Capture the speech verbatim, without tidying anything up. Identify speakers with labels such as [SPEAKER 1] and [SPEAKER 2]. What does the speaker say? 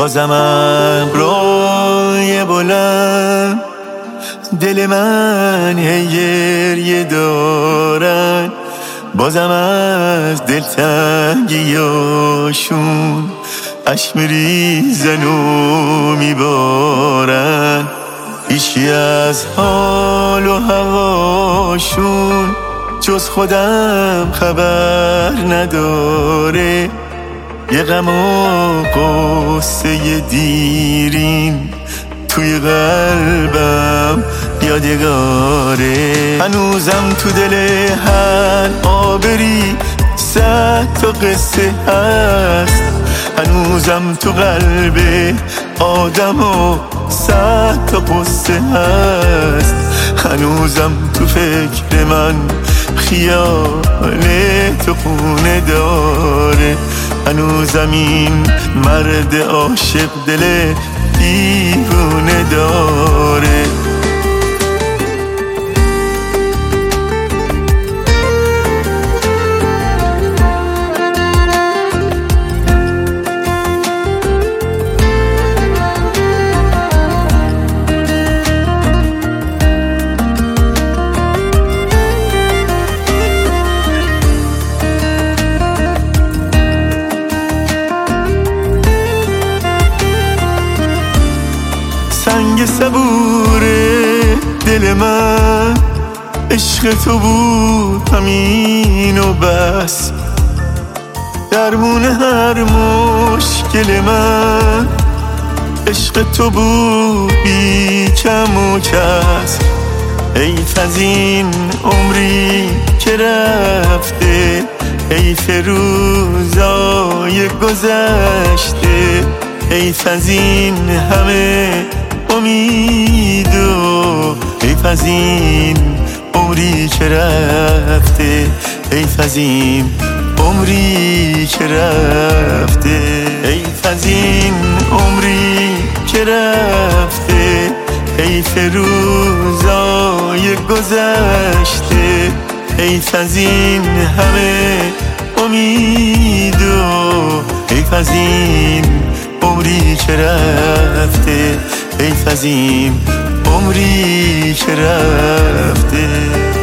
[SPEAKER 1] بازم ابروی بلند دل من هی گریه دارن، بازم از دلتنگیاشون اشک میریزن و میبارن. هیچی از حال و هواشون جز خودم خبر نداره، یه غم و قصه دیرین توی قلبم یادگاره. هنوزم تو دل هر آبری صد تا قصه هست، هنوزم تو قلب آدم و صد تا قصه هست، هنوزم تو فکر من خیال تو خونه داره، هنوزم این مرد عاشق دل دیوونه داره. سنگ صبوره دل من عشق تو بود همین و بس، درمون هر مشکل من عشق تو بود بی کم و کس. حیف از این عمری که رفته، حیف روزای گذشته، حیف از این همه امید و حیف از این عمری که رفته، حیف از این عمری که رفته، حیف از این عمری که رفته، حیف روزای گذشته، حیف از این همه امید و حیف از این عمری که رفته، حیف از این عمری که رفته.